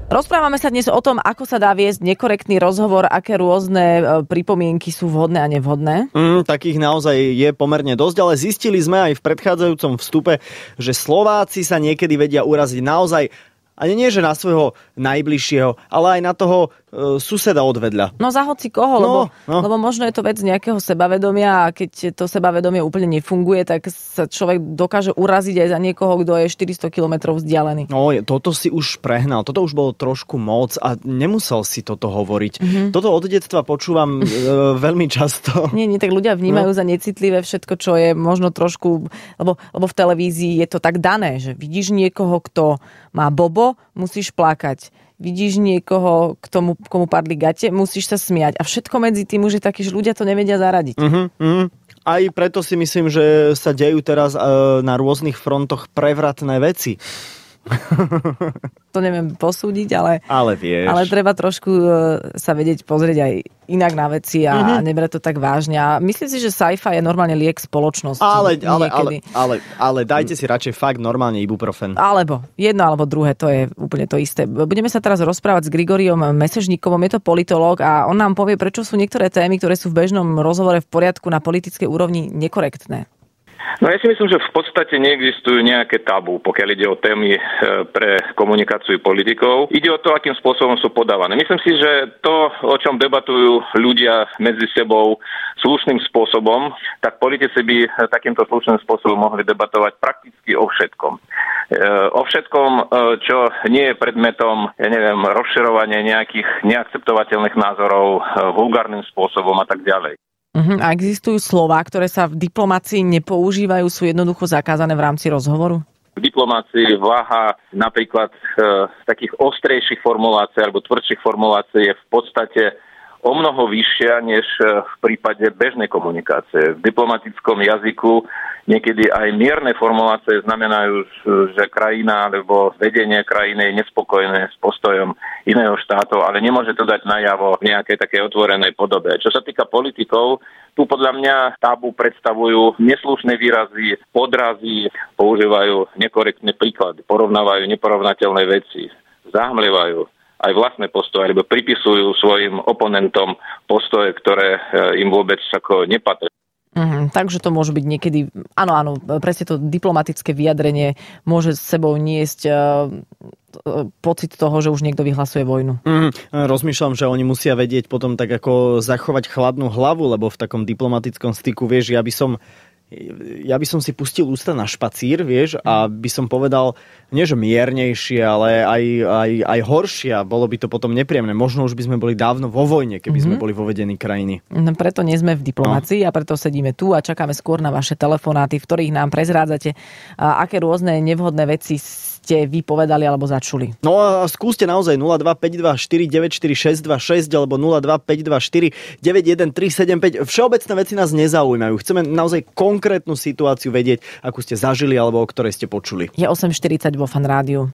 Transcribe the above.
Rozprávame sa dnes o tom, ako sa dá viesť nekorektný rozhovor, aké rôzne pripomienky sú vhodné a nevhodné. Takých naozaj je pomerne dosť, ale zistili sme aj v predchádzajúcom vstupe, že Slováci sa niekedy vedia uraziť naozaj ani nie, že na svojho najbližšieho, ale aj na toho suseda odvedľa. No za hoci koho, lebo možno je to vec nejakého sebavedomia a keď to sebavedomie úplne nefunguje, tak sa človek dokáže uraziť aj za niekoho, kto je 400 kilometrov vzdialený. No, toto si už prehnal, toto už bolo trošku moc a nemusel si toto hovoriť. Toto od detstva počúvam veľmi často. Nie, tak ľudia vnímajú za necitlivé všetko, čo je možno trošku, lebo v televízii je to tak dané, že vidíš niekoho, kto má bobo, musíš plakať. Vidíš niekoho, komu padli gate, musíš sa smiať. A všetko medzi tým už je taký, že ľudia to nevedia zaradiť. Aj preto si myslím, že sa dejú teraz na rôznych frontoch prevratné veci. To neviem posúdiť, ale vieš. Ale treba trošku sa vedieť pozrieť aj inak na veci a nebrať to tak vážne. A myslím si, že sci-fi je normálne liek spoločnosti. Ale dajte si radšej fakt normálne ibuprofen. Alebo jedno, alebo druhé, to je úplne to isté. Budeme sa teraz rozprávať s Grigoriom Mesežníkovom, je to politológ a on nám povie, prečo sú niektoré témy, ktoré sú v bežnom rozhovore v poriadku na politickej úrovni nekorektné. No ja si myslím, že v podstate neexistujú nejaké tabu, pokiaľ ide o témy pre komunikáciu politikov. Ide o to, akým spôsobom sú podávané. Myslím si, že to, o čom debatujú ľudia medzi sebou slušným spôsobom, tak politici by takýmto slušným spôsobom mohli debatovať prakticky o všetkom. O všetkom, čo nie je predmetom, rozširovania nejakých neakceptovateľných názorov vulgárnym spôsobom a tak ďalej. A existujú slová, ktoré sa v diplomácii nepoužívajú, sú jednoducho zakázané v rámci rozhovoru? V diplomácii váha napríklad takých ostrejších formulácií alebo tvrdších formulácií je v podstate o mnoho vyššia než v prípade bežnej komunikácie. V diplomatickom jazyku niekedy aj mierne formulácie znamenajú, že krajina alebo vedenie krajiny je nespokojné s postojom iného štátu, ale nemôže to dať najavo v nejakej takej otvorenej podobe. Čo sa týka politikov, tu podľa mňa tabu predstavujú neslušné výrazy, podrazy, používajú nekorektné príklady, porovnávajú neporovnateľné veci, zahmlievajú aj vlastné postoje, alebo pripisujú svojim oponentom postoje, ktoré im vôbec ako nepatria. Takže to môže byť niekedy, áno, presne to diplomatické vyjadrenie môže s sebou niesť pocit toho, že už niekto vyhlasuje vojnu. Rozmýšľam, že oni musia vedieť potom tak ako zachovať chladnú hlavu, lebo v takom diplomatickom styku, vieš, ja by som si pustil ústa na špacír, vieš, a by som povedal, nie že miernejšie, ale aj horšie, a bolo by to potom nepríjemné. Možno už by sme boli dávno vo vojne, keby sme boli vo vedení krajiny. Preto nie sme v diplomácii a preto sedíme tu a čakáme skôr na vaše telefonáty, v ktorých nám prezrádzate, aké rôzne nevhodné veci ste vy povedali alebo začuli. No a skúste naozaj 02524 94626 alebo 02524 91375. Všeobecné veci nás nezaujímajú. Chceme naozaj konkrétnu situáciu vedieť, akú ste zažili alebo o ktorej ste počuli. Je 8:40 vo Fan rádiu.